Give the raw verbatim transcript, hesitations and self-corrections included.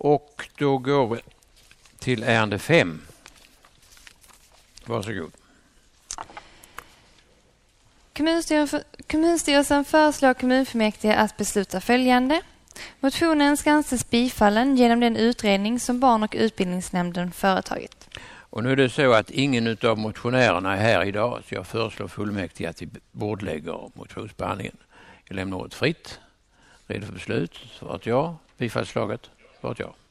Och då går vi till ärende fem. Varsågod. Kommunstyrelsen, kommunstyrelsen föreslår kommunfullmäktige att besluta följande. Motionen ska anses bifallen genom den utredning som barn- och utbildningsnämnden företagit. Och nu är det så att ingen av motionärerna är här idag, så jag föreslår fullmäktige att vi bordlägger motionsbehandlingen. Jag lämnar ordet fritt. Redo för beslut? Svarat ja. Bifallsslaget? Svarat ja.